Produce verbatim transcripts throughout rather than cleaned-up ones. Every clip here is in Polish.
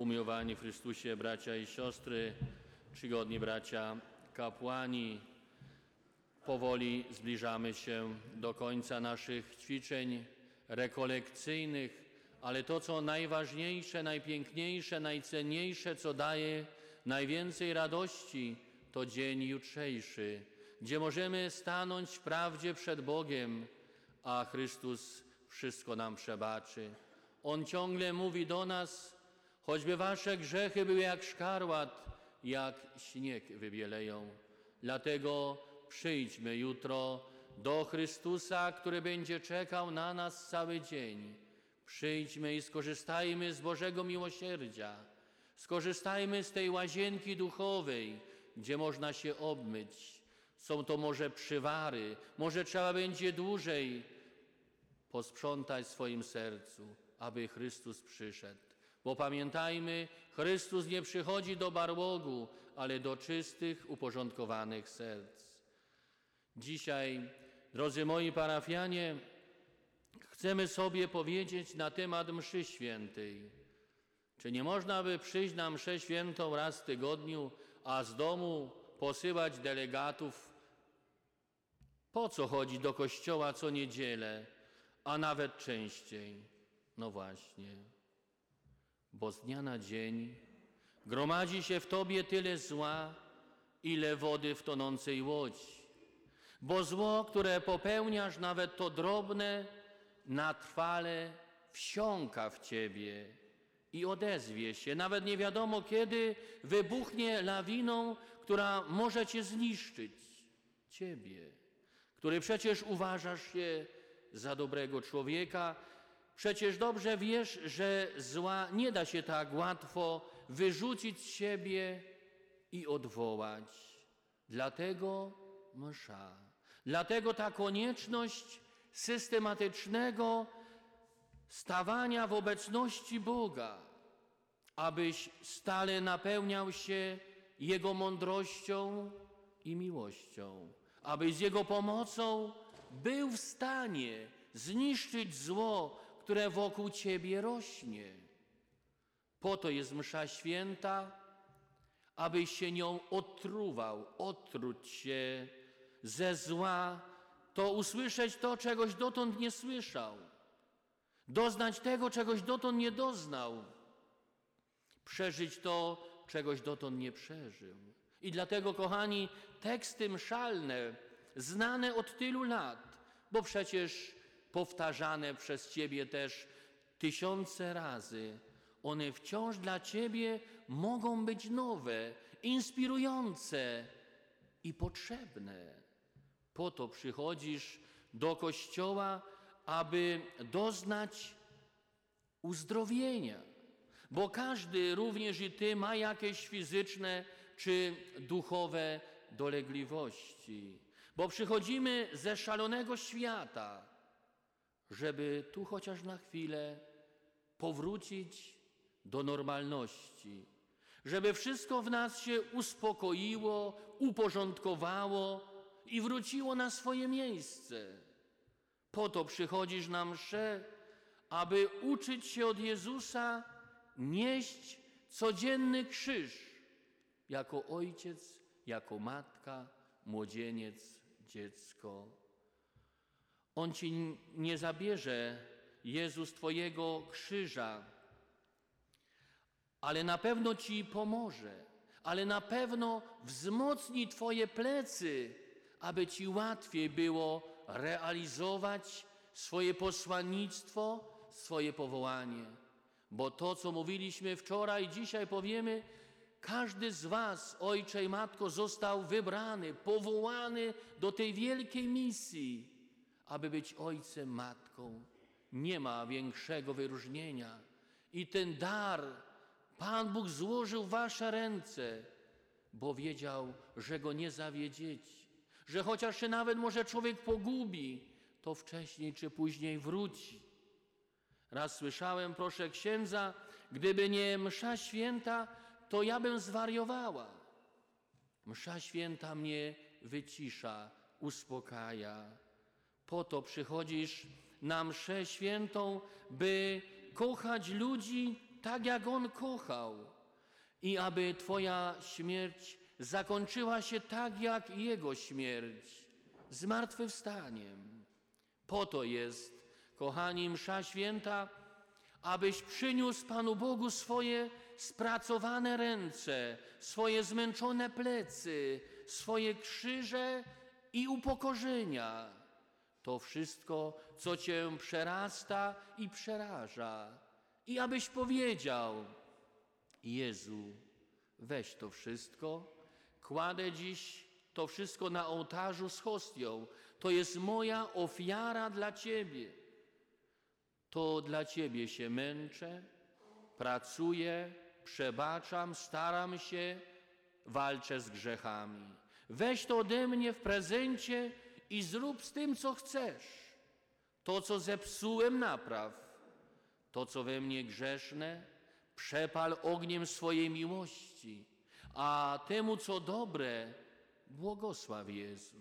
Umiłowani w Chrystusie bracia i siostry, czcigodni bracia kapłani, powoli zbliżamy się do końca naszych ćwiczeń rekolekcyjnych, ale to, co najważniejsze, najpiękniejsze, najcenniejsze, co daje najwięcej radości, to dzień jutrzejszy, gdzie możemy stanąć w prawdzie przed Bogiem, a Chrystus wszystko nam przebaczy. On ciągle mówi do nas: choćby wasze grzechy były jak szkarłat, jak śnieg wybieleją. Dlatego przyjdźmy jutro do Chrystusa, który będzie czekał na nas cały dzień. Przyjdźmy i skorzystajmy z Bożego miłosierdzia. Skorzystajmy z tej łazienki duchowej, gdzie można się obmyć. Są to może przywary, może trzeba będzie dłużej posprzątać w swoim sercu, aby Chrystus przyszedł. Bo pamiętajmy, Chrystus nie przychodzi do barłogu, ale do czystych, uporządkowanych serc. Dzisiaj, drodzy moi parafianie, chcemy sobie powiedzieć na temat mszy świętej. Czy nie można by przyjść na mszę świętą raz w tygodniu, a z domu posyłać delegatów? Po co chodzić do kościoła co niedzielę, a nawet częściej? No właśnie, bo z dnia na dzień gromadzi się w tobie tyle zła, ile wody w tonącej łodzi. Bo zło, które popełniasz, nawet to drobne, na trwale wsiąka w ciebie i odezwie się. Nawet nie wiadomo kiedy wybuchnie lawiną, która może cię zniszczyć. Ciebie, który przecież uważasz się za dobrego człowieka. Przecież dobrze wiesz, że zła nie da się tak łatwo wyrzucić z siebie i odwołać. Dlatego msza. Dlatego ta konieczność systematycznego stawania w obecności Boga, abyś stale napełniał się Jego mądrością i miłością, abyś z Jego pomocą był w stanie zniszczyć zło, które wokół ciebie rośnie. Po to jest msza święta, abyś się nią otruwał, otruć się ze zła, to usłyszeć to, czegoś dotąd nie słyszał, doznać tego, czegoś dotąd nie doznał, przeżyć to, czegoś dotąd nie przeżył. I dlatego, kochani, teksty mszalne, znane od tylu lat, bo przecież powtarzane przez ciebie też tysiące razy, one wciąż dla ciebie mogą być nowe, inspirujące i potrzebne. Po to przychodzisz do kościoła, aby doznać uzdrowienia. Bo każdy, również i ty, ma jakieś fizyczne czy duchowe dolegliwości. Bo przychodzimy ze szalonego świata, żeby tu chociaż na chwilę powrócić do normalności. Żeby wszystko w nas się uspokoiło, uporządkowało i wróciło na swoje miejsce. Po to przychodzisz na mszę, aby uczyć się od Jezusa nieść codzienny krzyż jako ojciec, jako matka, młodzieniec, dziecko. On ci nie zabierze, Jezus, twojego krzyża, ale na pewno ci pomoże, ale na pewno wzmocni twoje plecy, aby ci łatwiej było realizować swoje posłannictwo, swoje powołanie. Bo to, co mówiliśmy wczoraj, dzisiaj powiemy, każdy z was, ojcze i matko, został wybrany, powołany do tej wielkiej misji, aby być ojcem, matką. Nie ma większego wyróżnienia. I ten dar Pan Bóg złożył w wasze ręce, bo wiedział, że go nie zawiedziecie. Że chociaż się nawet może człowiek pogubi, to wcześniej czy później wróci. Raz słyszałem, proszę księdza, gdyby nie msza święta, to ja bym zwariowała. Msza święta mnie wycisza, uspokaja. Po to przychodzisz na mszę świętą, by kochać ludzi tak jak On kochał i aby Twoja śmierć zakończyła się tak jak Jego śmierć, zmartwychwstaniem. Po to jest, kochani, msza święta, abyś przyniósł Panu Bogu swoje spracowane ręce, swoje zmęczone plecy, swoje krzyże i upokorzenia. To wszystko, co Cię przerasta i przeraża. I abyś powiedział: Jezu, weź to wszystko, kładę dziś to wszystko na ołtarzu z hostią. To jest moja ofiara dla Ciebie. To dla Ciebie się męczę, pracuję, przebaczam, staram się, walczę z grzechami. Weź to ode mnie w prezencie i zrób z tym, co chcesz. To, co zepsułem, napraw. To, co we mnie grzeszne, przepal ogniem swojej miłości. A temu, co dobre, błogosław Jezu.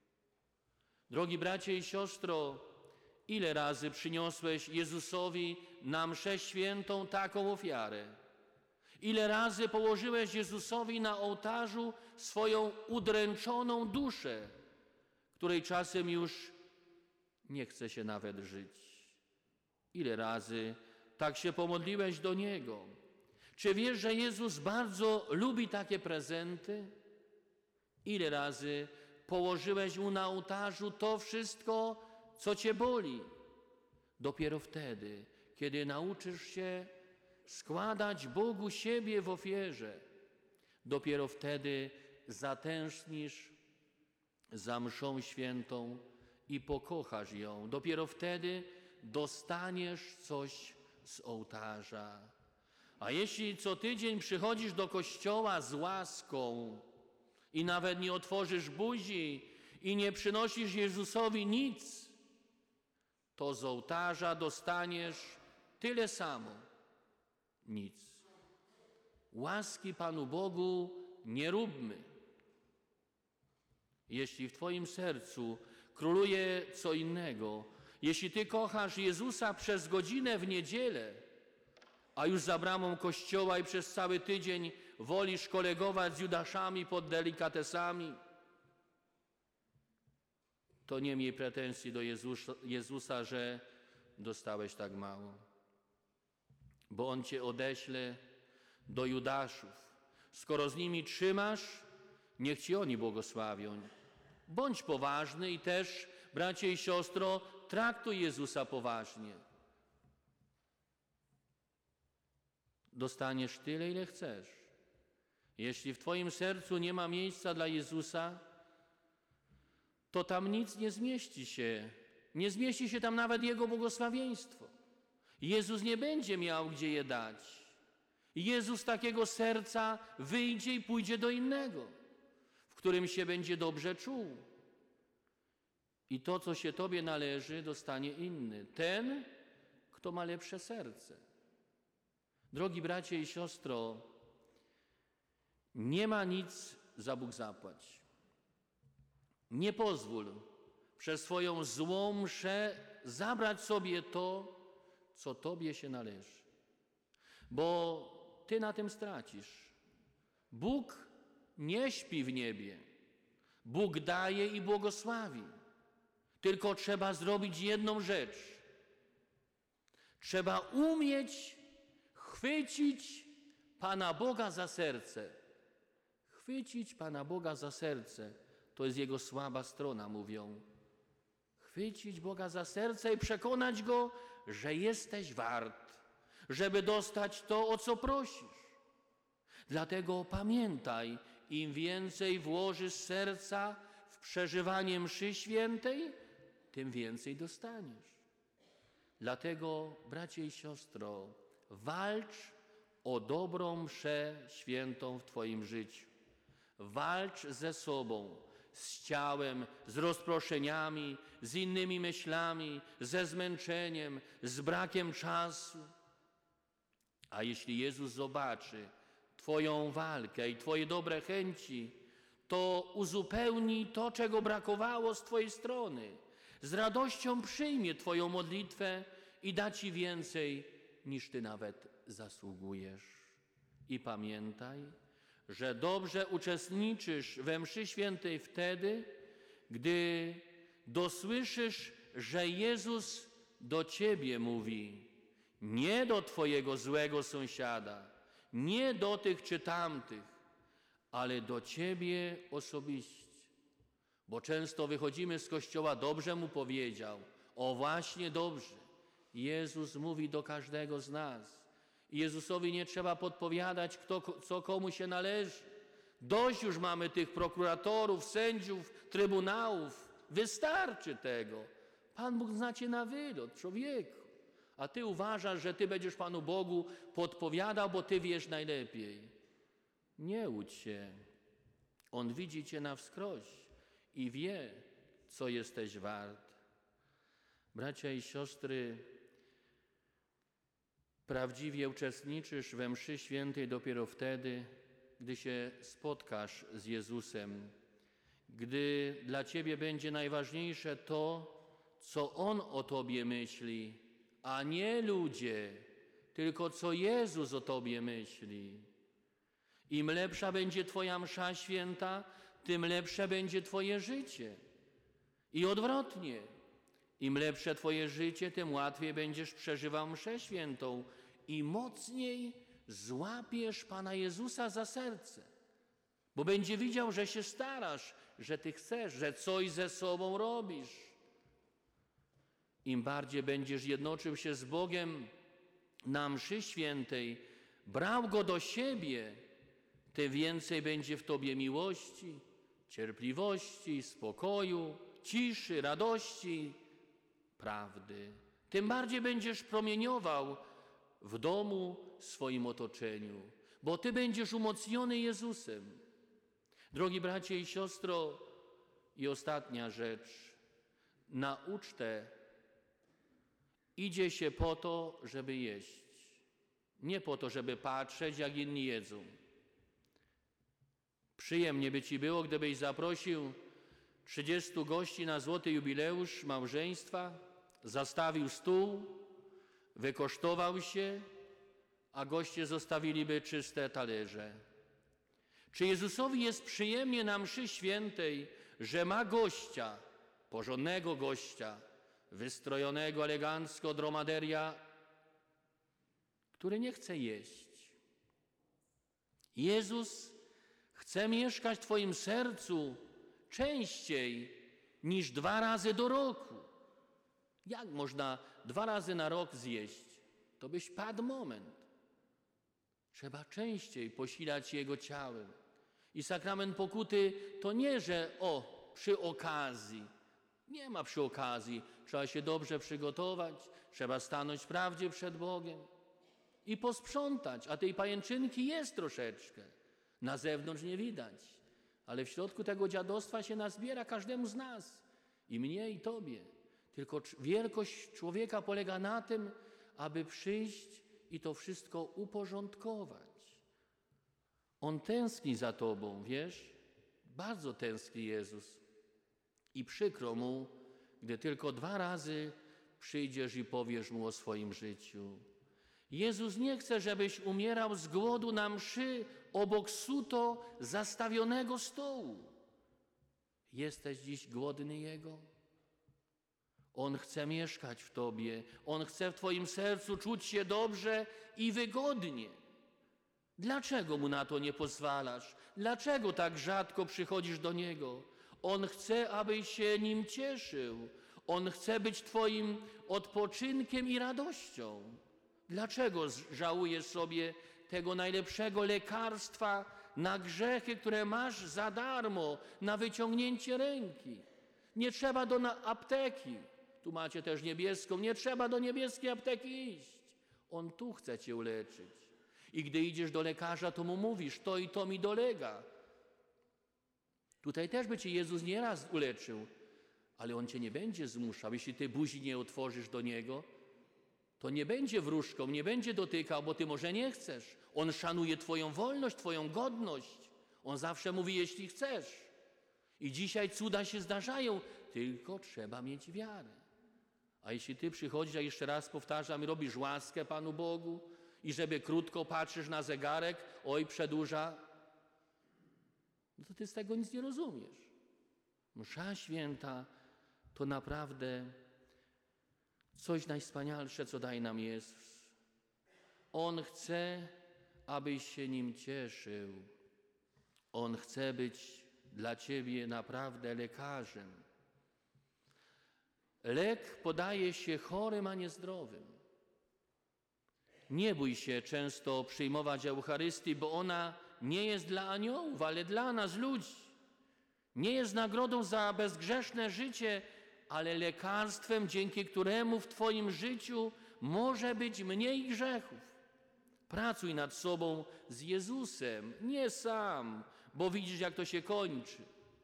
Drogi bracie i siostro, ile razy przyniosłeś Jezusowi na mszę świętą taką ofiarę? Ile razy położyłeś Jezusowi na ołtarzu swoją udręczoną duszę, której czasem już nie chce się nawet żyć? Ile razy tak się pomodliłeś do Niego? Czy wiesz, że Jezus bardzo lubi takie prezenty? Ile razy położyłeś Mu na ołtarzu to wszystko, co Cię boli? Dopiero wtedy, kiedy nauczysz się składać Bogu siebie w ofierze, dopiero wtedy zatęsknisz za mszą świętą i pokochasz ją. Dopiero wtedy dostaniesz coś z ołtarza. A jeśli co tydzień przychodzisz do kościoła z łaską i nawet nie otworzysz buzi i nie przynosisz Jezusowi nic, to z ołtarza dostaniesz tyle samo. Nic. Łaski Panu Bogu nie róbmy. Jeśli w Twoim sercu króluje co innego, jeśli Ty kochasz Jezusa przez godzinę w niedzielę, a już za bramą kościoła i przez cały tydzień wolisz kolegować z Judaszami pod delikatesami, to nie miej pretensji do Jezusa, Jezusa, że dostałeś tak mało. Bo On Cię odeśle do Judaszów. Skoro z nimi trzymasz, niech Ci oni błogosławią. Bądź poważny i też, bracie i siostro, traktuj Jezusa poważnie. Dostaniesz tyle, ile chcesz. Jeśli w Twoim sercu nie ma miejsca dla Jezusa, to tam nic nie zmieści się. Nie zmieści się tam nawet Jego błogosławieństwo. Jezus nie będzie miał gdzie je dać. Jezus z takiego serca wyjdzie i pójdzie do innego, w którym się będzie dobrze czuł. I to, co się Tobie należy, dostanie inny. Ten, kto ma lepsze serce. Drogi bracie i siostro, nie ma nic za Bóg zapłać. Nie pozwól przez swoją złą mszę zabrać sobie to, co Tobie się należy. Bo Ty na tym stracisz. Bóg nie śpi w niebie. Bóg daje i błogosławi. Tylko trzeba zrobić jedną rzecz. Trzeba umieć chwycić Pana Boga za serce. Chwycić Pana Boga za serce. To jest Jego słaba strona, mówią. Chwycić Boga za serce i przekonać Go, że jesteś wart, żeby dostać to, o co prosisz. Dlatego pamiętaj, im więcej włożysz serca w przeżywanie mszy świętej, tym więcej dostaniesz. Dlatego, bracie i siostro, walcz o dobrą mszę świętą w Twoim życiu. Walcz ze sobą, z ciałem, z rozproszeniami, z innymi myślami, ze zmęczeniem, z brakiem czasu. A jeśli Jezus zobaczy Twoją walkę i Twoje dobre chęci, to uzupełni to, czego brakowało z Twojej strony. Z radością przyjmie Twoją modlitwę i da Ci więcej, niż Ty nawet zasługujesz. I pamiętaj, że dobrze uczestniczysz we mszy świętej wtedy, gdy dosłyszysz, że Jezus do ciebie mówi, nie do twojego złego sąsiada, nie do tych czy tamtych, ale do ciebie osobiście. Bo często wychodzimy z kościoła, dobrze mu powiedział, o właśnie dobrze. Jezus mówi do każdego z nas. I Jezusowi nie trzeba podpowiadać, kto, co komu się należy. Dość już mamy tych prokuratorów, sędziów, trybunałów. Wystarczy tego. Pan Bóg zna cię na wylot, człowieku. A ty uważasz, że ty będziesz Panu Bogu podpowiadał, bo ty wiesz najlepiej. Nie łudź się. On widzi cię na wskroś i wie, co jesteś wart. Bracia i siostry, prawdziwie uczestniczysz we mszy świętej dopiero wtedy, gdy się spotkasz z Jezusem, gdy dla ciebie będzie najważniejsze to, co On o tobie myśli, a nie ludzie, tylko co Jezus o tobie myśli. Im lepsza będzie twoja msza święta, tym lepsze będzie twoje życie. I odwrotnie. Im lepsze twoje życie, tym łatwiej będziesz przeżywał mszę świętą i mocniej złapiesz Pana Jezusa za serce. Bo będzie widział, że się starasz, że ty chcesz, że coś ze sobą robisz. Im bardziej będziesz jednoczył się z Bogiem na mszy świętej, brał Go do siebie, tym więcej będzie w tobie miłości, cierpliwości, spokoju, ciszy, radości, prawdy. Tym bardziej będziesz promieniował w domu, w swoim otoczeniu, bo ty będziesz umocniony Jezusem. Drogi bracie i siostro, i ostatnia rzecz. Na ucztę idzie się po to, żeby jeść. Nie po to, żeby patrzeć, jak inni jedzą. Przyjemnie by ci było, gdybyś zaprosił trzydziestu gości na złoty jubileusz małżeństwa, zastawił stół, wykosztował się, a goście zostawiliby czyste talerze. Czy Jezusowi jest przyjemnie na mszy świętej, że ma gościa, porządnego gościa, wystrojonego elegancko dromaderia, który nie chce jeść? Jezus chce mieszkać w twoim sercu częściej niż dwa razy do roku. Jak można dwa razy na rok zjeść? To byś padł moment. Trzeba częściej posilać Jego ciałem. I sakrament pokuty to nie, że o, przy okazji. Nie ma przy okazji. Trzeba się dobrze przygotować, trzeba stanąć w prawdzie przed Bogiem i posprzątać. A tej pajęczynki jest troszeczkę. Na zewnątrz nie widać, ale w środku tego dziadostwa się nazbiera każdemu z nas. I mnie, i tobie. Tylko wielkość człowieka polega na tym, aby przyjść i to wszystko uporządkować. On tęskni za tobą, wiesz? Bardzo tęskni Jezus. I przykro mu, gdy tylko dwa razy przyjdziesz i powiesz mu o swoim życiu. Jezus nie chce, żebyś umierał z głodu na mszy obok suto zastawionego stołu. Jesteś dziś głodny Jego? On chce mieszkać w tobie. On chce w twoim sercu czuć się dobrze i wygodnie. Dlaczego Mu na to nie pozwalasz? Dlaczego tak rzadko przychodzisz do Niego? On chce, abyś się Nim cieszył. On chce być twoim odpoczynkiem i radością. Dlaczego żałujesz sobie tego najlepszego lekarstwa na grzechy, które masz za darmo, na wyciągnięcie ręki? Nie trzeba do apteki. Tu macie też niebieską. Nie trzeba do niebieskiej apteki iść. On tu chce cię uleczyć. I gdy idziesz do lekarza, to mu mówisz, to i to mi dolega. Tutaj też by cię Jezus nieraz uleczył, ale On cię nie będzie zmuszał. Jeśli ty buzi nie otworzysz do Niego, to nie będzie wróżką, nie będzie dotykał, bo ty może nie chcesz. On szanuje twoją wolność, twoją godność. On zawsze mówi, jeśli chcesz. I dzisiaj cuda się zdarzają, tylko trzeba mieć wiarę. A jeśli ty przychodzisz, a jeszcze raz powtarzam, i robisz łaskę Panu Bogu i żeby krótko patrzysz na zegarek, oj, przedłuża, no to ty z tego nic nie rozumiesz. Msza święta to naprawdę coś najwspanialsze, co daje nam Jezus. On chce, abyś się Nim cieszył. On chce być dla ciebie naprawdę lekarzem. Lek podaje się chorym, a nie zdrowym. Nie bój się często przyjmować Eucharystii, bo ona nie jest dla aniołów, ale dla nas, ludzi. Nie jest nagrodą za bezgrzeszne życie, ale lekarstwem, dzięki któremu w twoim życiu może być mniej grzechów. Pracuj nad sobą z Jezusem, nie sam, bo widzisz, jak to się kończy.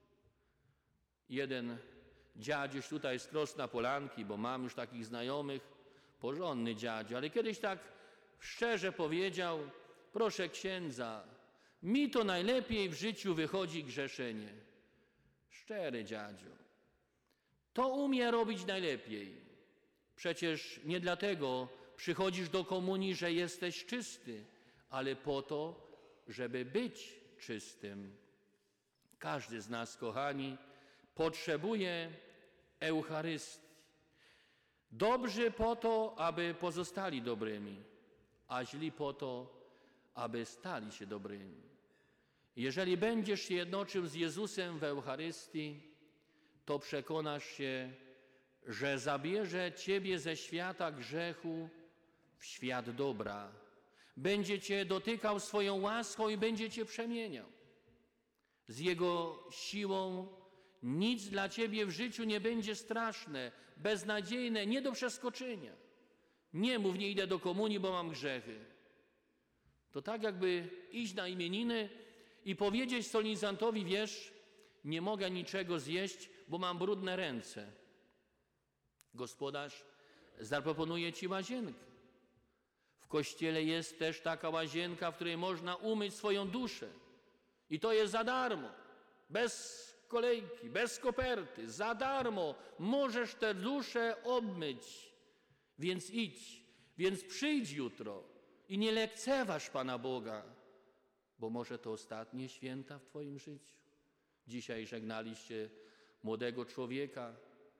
Jeden dziadziuś tutaj z Krosna Polanki, bo mam już takich znajomych, porządny dziadziu, ale kiedyś tak szczerze powiedział: proszę księdza, mi to najlepiej w życiu wychodzi grzeszenie. Szczery dziadziu. To umie robić najlepiej. Przecież nie dlatego przychodzisz do komunii, że jesteś czysty, ale po to, żeby być czystym. Każdy z nas, kochani, potrzebuje Eucharystii. Dobrzy po to, aby pozostali dobrymi, a źli po to, aby stali się dobrymi. Jeżeli będziesz się jednoczył z Jezusem w Eucharystii, to przekonasz się, że zabierze ciebie ze świata grzechu w świat dobra. Będzie cię dotykał swoją łaską i będzie cię przemieniał. Z Jego siłą nic dla ciebie w życiu nie będzie straszne, beznadziejne, nie do przeskoczenia. Nie mów, nie idę do komunii, bo mam grzechy. To tak jakby iść na imieniny i powiedzieć solenizantowi: wiesz, nie mogę niczego zjeść, bo mam brudne ręce. Gospodarz zaproponuje ci łazienkę. W kościele jest też taka łazienka, w której można umyć swoją duszę. I to jest za darmo, bez kolejki, bez koperty, za darmo możesz tę duszę obmyć. Więc idź, więc przyjdź jutro i nie lekceważ Pana Boga, bo może to ostatnie święta w twoim życiu. Dzisiaj żegnaliście młodego człowieka.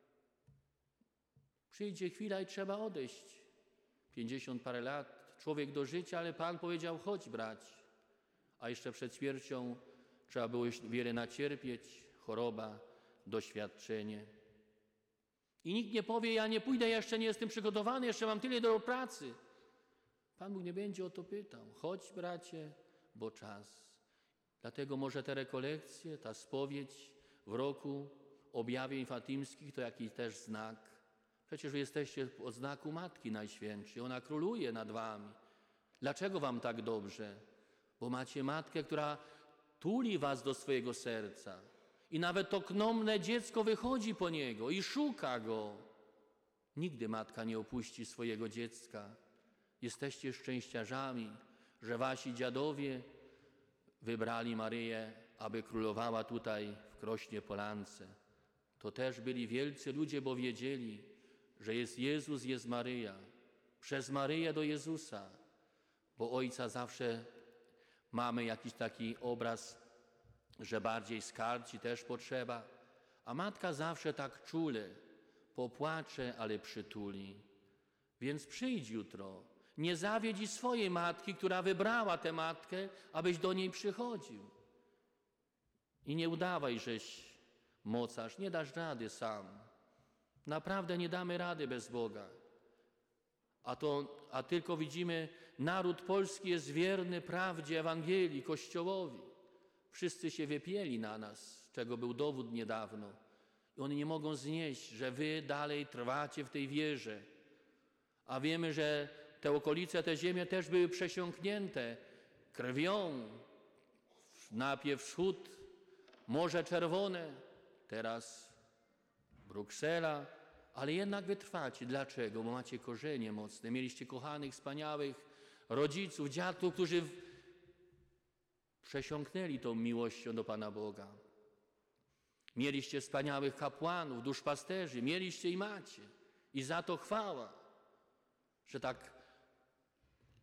Przyjdzie chwila i trzeba odejść. Pięćdziesiąt parę lat, człowiek do życia, ale Pan powiedział: chodź brać. A jeszcze przed śmiercią trzeba było wiele nacierpieć, choroba, doświadczenie. I nikt nie powie: ja nie pójdę, jeszcze nie jestem przygotowany, jeszcze mam tyle do pracy. Pan Bóg nie będzie o to pytał. Chodź, bracie, bo czas. Dlatego może te rekolekcje, ta spowiedź w roku objawień fatimskich to jakiś też znak. Przecież wy jesteście od znaku Matki Najświętszej. Ona króluje nad wami. Dlaczego wam tak dobrze? Bo macie Matkę, która tuli was do swojego serca. I nawet to knomne dziecko wychodzi po niego i szuka go. Nigdy matka nie opuści swojego dziecka. Jesteście szczęściarzami, że wasi dziadowie wybrali Maryję, aby królowała tutaj w Krośnie Polance. To też byli wielcy ludzie, bo wiedzieli, że jest Jezus, jest Maryja. Przez Maryję do Jezusa, bo Ojca zawsze mamy jakiś taki obraz, że bardziej skarci też potrzeba, a Matka zawsze tak czule popłacze, ale przytuli. Więc przyjdź jutro, nie zawiedź i swojej matki, która wybrała tę matkę, abyś do niej przychodził. I nie udawaj, żeś mocarz, nie dasz rady sam. Naprawdę nie damy rady bez Boga. A, to, a tylko widzimy, naród polski jest wierny prawdzie Ewangelii, Kościołowi. Wszyscy się wypieli na nas, czego był dowód niedawno. I oni nie mogą znieść, że wy dalej trwacie w tej wierze. A wiemy, że te okolice, te ziemie też były przesiąknięte krwią. Najpierw wschód, Morze Czerwone, teraz Bruksela, ale jednak wytrwacie. Dlaczego? Bo macie korzenie mocne. Mieliście kochanych, wspaniałych rodziców, dziadków, którzy przesiąknęli tą miłością do Pana Boga. Mieliście wspaniałych kapłanów, duszpasterzy, mieliście i macie. I za to chwała, że tak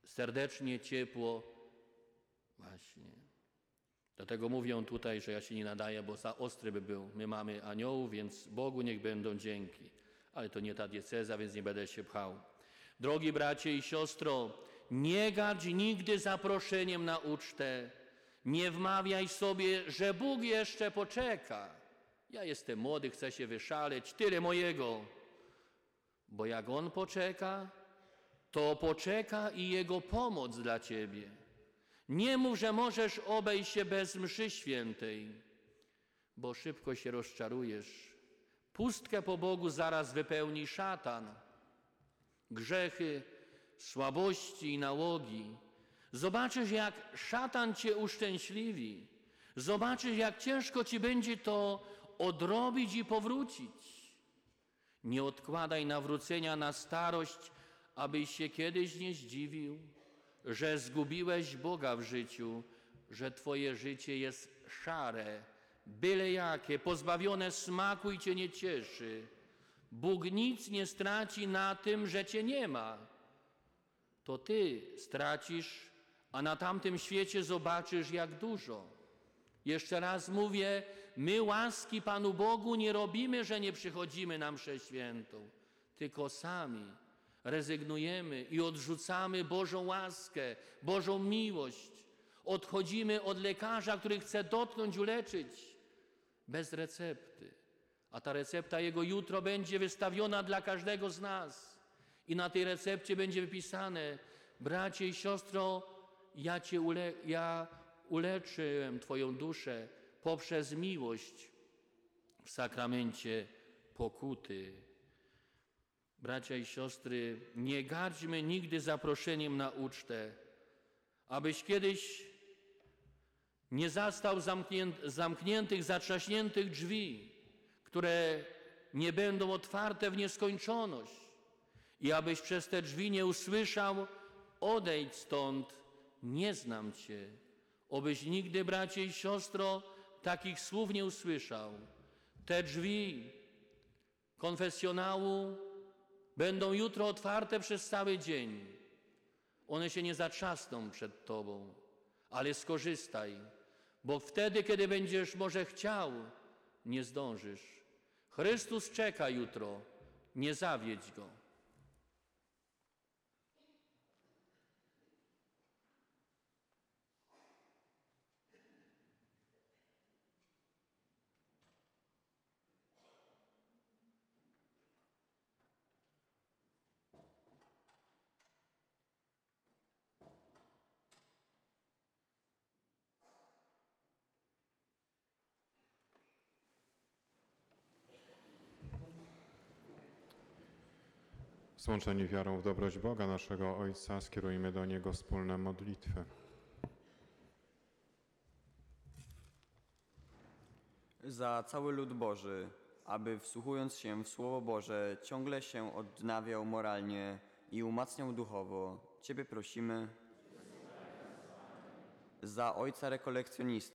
serdecznie, ciepło. Właśnie. Dlatego mówią tutaj, że ja się nie nadaję, bo za ostry by był. My mamy aniołów, więc Bogu niech będą dzięki. Ale to nie ta dieceza, więc nie będę się pchał. Drogi bracie i siostro, nie gardź nigdy zaproszeniem na ucztę. Nie wmawiaj sobie, że Bóg jeszcze poczeka. Ja jestem młody, chcę się wyszaleć, tyle mojego. Bo jak On poczeka, to poczeka i Jego pomoc dla ciebie. Nie mów, że możesz obejść się bez mszy świętej, bo szybko się rozczarujesz. Pustkę po Bogu zaraz wypełni szatan. Grzechy, słabości i nałogi. Zobaczysz, jak szatan cię uszczęśliwi. Zobaczysz, jak ciężko ci będzie to odrobić i powrócić. Nie odkładaj nawrócenia na starość, abyś się kiedyś nie zdziwił, że zgubiłeś Boga w życiu, że twoje życie jest szare, byle jakie, pozbawione smaku i cię nie cieszy. Bóg nic nie straci na tym, że cię nie ma. To ty stracisz, a na tamtym świecie zobaczysz, jak dużo. Jeszcze raz mówię, my łaski Panu Bogu nie robimy, że nie przychodzimy na mszę świętą, tylko sami rezygnujemy i odrzucamy Bożą łaskę, Bożą miłość. Odchodzimy od lekarza, który chce dotknąć, uleczyć, bez recepty. A ta recepta Jego jutro będzie wystawiona dla każdego z nas. I na tej recepcie będzie wypisane: bracie i siostro, ja, cię ule ja uleczyłem Twoją duszę poprzez miłość w sakramencie pokuty. Bracia i siostry, nie gardźmy nigdy zaproszeniem na ucztę, abyś kiedyś nie zastał zamknięt zamkniętych, zatrzaśniętych drzwi, które nie będą otwarte w nieskończoność, i abyś przez te drzwi nie usłyszał: odejdź stąd, nie znam Cię. Obyś nigdy, bracie i siostro, takich słów nie usłyszał. Te drzwi konfesjonału będą jutro otwarte przez cały dzień. One się nie zatrzasną przed Tobą, ale skorzystaj, bo wtedy, kiedy będziesz może chciał, nie zdążysz. Chrystus czeka jutro, nie zawiedź Go. Złączeni wiarą w dobroć Boga, naszego Ojca, skierujmy do Niego wspólne modlitwy. Za cały lud Boży, aby wsłuchując się w Słowo Boże ciągle się odnawiał moralnie i umacniał duchowo, Ciebie prosimy. Za ojca rekolekcjonistę,